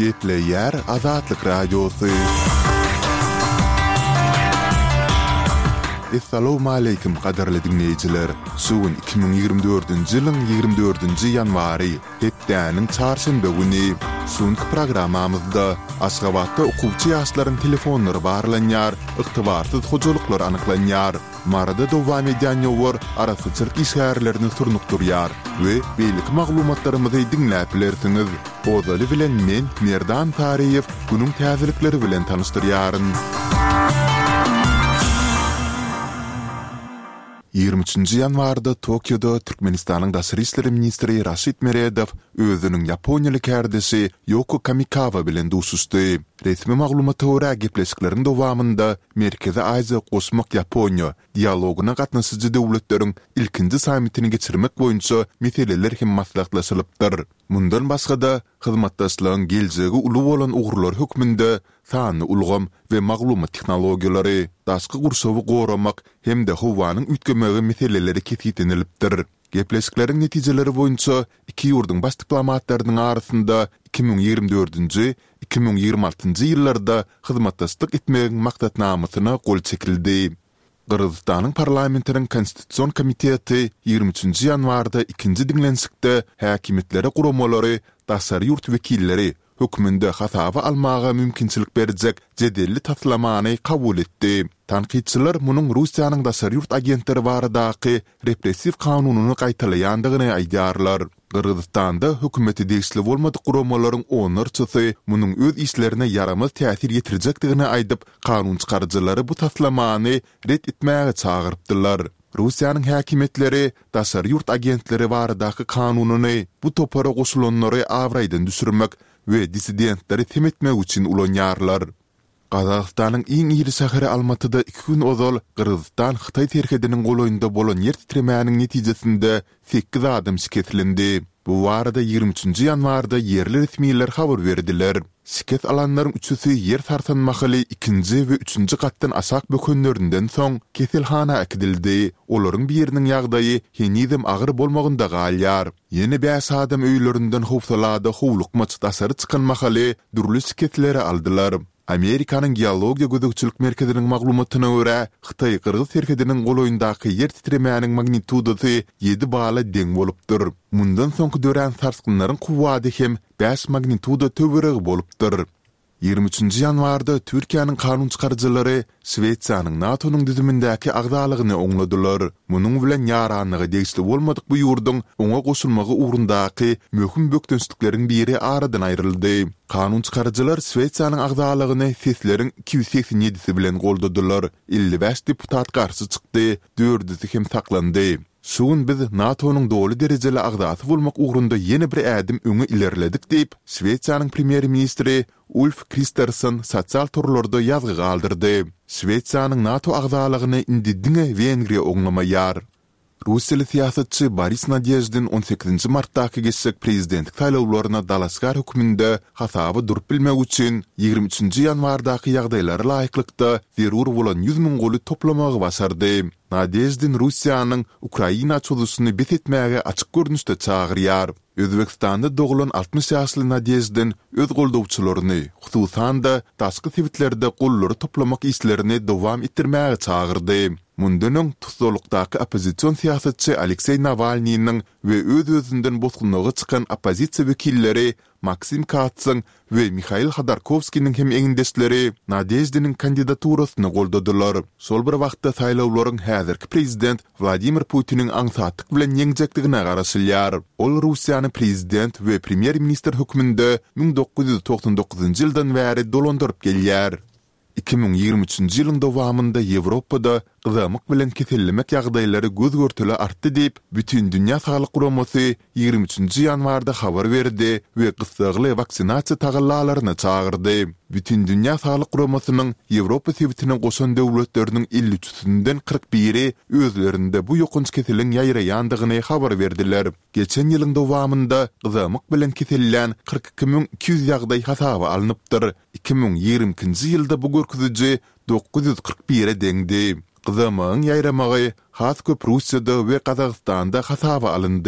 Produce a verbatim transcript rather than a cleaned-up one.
Ketleyer Azatlık Radyosu. Assalamu alaykum qadarly dinleyijiler. Sugun iki bin ýigirme dördünji ýylyň ýigirme dördünji ýanwary hepdäniň çarşamba güni sunky programmamyzda Aşgabatda okuwçy ýaşlaryň telefonlary barlanýar, ygtybarsyz hojalyklar anyklanýar. Marada dowam edýän ýollar arasyçylyk işgärlerini turnukdurýar we beýlik maglumatlarymyzy dinläp bilersiňiz. Ozaly bilen men Merdan Tariýew günüň täzelikleri bilen tanışdyrýaryn. ýygrimi üçinji ýanwarda Tokyoda Türkmenistanyň Daşary işleri ministri Raşid Meredow özüniň Ýaponiýalyk härdesi Yoko Kamikawa bilen duşuşdy. Resmi maglumata görä gepleşikleriň dowamynda Merkezi Aziýa Goşmak Ýaponiýa dialoguna gatnaşyjy döwletleriň ilkinji sammitini geçirmek boýunça meseleler hem maslahatlaşylypdyr. Mundan başga-da hyzmatdaşlygyň geljegi uly bolan ugurlar hökmünde sany ulgam we maglumat tehnologiýalary, daşky gurşawy goramak hem de howanyň ütgemegi meseleleri ketgitinilipdir. Gepleşikleriň netijeleri boýunça iki ýurduň baş diplomatlarynyň arasynda iki bin ýigirme dördünji iki bin ýigirme altyncı ýyllarda hyzmatdaşlyk etmegiň maksatnamasyna gol çekildi. Kırgızstanyň parlamentiniň konstitusiýon komiteti ýygrimi üçinji ýanwarda ikinji dinlensikde häkimetlere guramalary, daşary ýurt wekilleri hökmünde hasaby almaga mümkinçilik berjek jedelli taslamany kabul etdi. Tanqidçiler munyň Russiýanyň daşary ýurt agentleri baradaky repressiw kanunyny gaýtalaýandygyny aýdýarlar. Kırgızstanda hökümeti değişli bolmadyk guramalaryň onurçysy munyň öz işlerine yaramaz täsir ýetirjekdigini aýdyp, kanun çykarjylary bu taslamany ret etmäge çagyrypdylar. Russiýanyň häkimetleri daşary ýurt agentleri baradaky kanunyny bu topara goşulanlary awraýdan düşürmek we dissidentleri temetmek üçin ulanýarlar. Kazakstanyň iň iri şäheri Almatyda iki gün ozal Kırgızstan Xitay terhediniň goloýunda bolan ýer titremäniň netijesinde sekiz adam şiketlindi. Bu barada ýygrimi üçinji ýanwarda ýerli resmiýetler habar berdiler. Şiket alanlaryň üçüsi ýer tartanmaly ikinji we üçünji gatdan aşak bökenlerinden soň keselhana akdildi. Olaryň biriniň ýagdaýy henizem agyr bolmagynda galýar. Ýene beş adam öýlerinden howsalada howlukmaç dasary çykanmaly durly şiketleri aldylar. Amerikanyň Geologiýa Gözegçilik Merkeziniň maglumatyna görä, Xitay Kırgız terhediniň goloýundaky yer titremäniň magnitudasy ýedi bala deň bolupdyr. Mundan soňky dören sarsgynlaryň kuwwaty hem beş magnituda töwereg bolupdyr. ýygrimi üçinji ýanwarda Türkiýanyň kanun çykarjylary Şweýçarnyň NATO'nyň düzümindäki agdalygyny oňladylar. Munyň bilen ýaranlygy degişli bolmadyk bu ýurduň oňa goşulmagy ugrundaky möhüm bökdünçlikleriň biri aradan aýryldy. Kanun çykarjylar Şweýçarnyň agdalygyny sesleriň iki yüz seksen ýedisi bilen goldadylar. elli beş deputat garşy çykdy, dördüsi hem saklandy. Şuň biz NATO'nyň dowly derejeli agdasy bolmak ugrunda ýene bir ädim öňe ilerledik diýip Şweýçarnyň premier ministri Ulf Kristersson sosial torlarda ýazgy galdyrdy. Şweýçarnyň NATO agdalygyny indi diňe Wengriýa oňlamaýar. Russiýaly siýasatçy Boris Nadezhdin on sekizinji martdaky geçsek prezidentlik saýlawlaryna dalaşgar hökmünde hasaby durup bilmek üçin ýygrimi üçinji ýanwardaky ýagdaýlara laýyklykda zerur bolan yüz min goly toplamagy başardy. Nadezhdin Russiýanyň Ukraina çöldüsini betetmäge açyk görnüşde çagyrýar. Özbekistanda dogulan altmış ýaşly Nadezhdin öz goldawçylaryny, hususan da daşky sebitlerde gollary toplamak işlerini dowam etdirmäge çagyrdy. Mundan tutsuzlukdaky opozisiýon siýasatçy Aleksey Navalnyň we öz-özünden bozgunlygy çykan opozisiýa wekilleri Maksim Katsyn we Mikhail Khodorkovskiň hem eňindeşleri Nadezhdiniň kandidaturasyny goldadylar. Şol bir wagtda saýlawlaryň häzirki prezident Vladimir Putiniň aňsatlyk bilen ýeňjekdigine garaşylýar. Ol Russiýany prezident we premier minister hökmünde bin dokuz yüz toksan dokuzunji ýyldan bäri dolandyryp gelýär. iki bin ýigirme üçinji ýylyň dowamynda Ýewropada gyzamyk bilen kesellemek ýagdaýlary göz görtüle artdy diýip bütün dünýä saglyk guramasy ýygrimi üçinji ýanwarda habar berdi we gysgaly vaksinasiýa tagallalaryna çagyrdy. Bütün dünýä saglyk guramasynyň Ýewropa sebitine goşan döwletleriniň elli üçünden kırk biri özlerinde bu ýokunç keseliň ýaýraýandygyny habar berdiler. Geçen ýylyň dowamynda gyzamyk bilen kesellän kırk iki bin iki yüz ýagdaý hasaby alınıpdyr. iki bin ýigirminji ýylda bu görkeziji dokuz yüz kırk bire deňdi. Gyzamyň ýaýramagy has köp Russiýada we Kazakstanda hasaby alındy.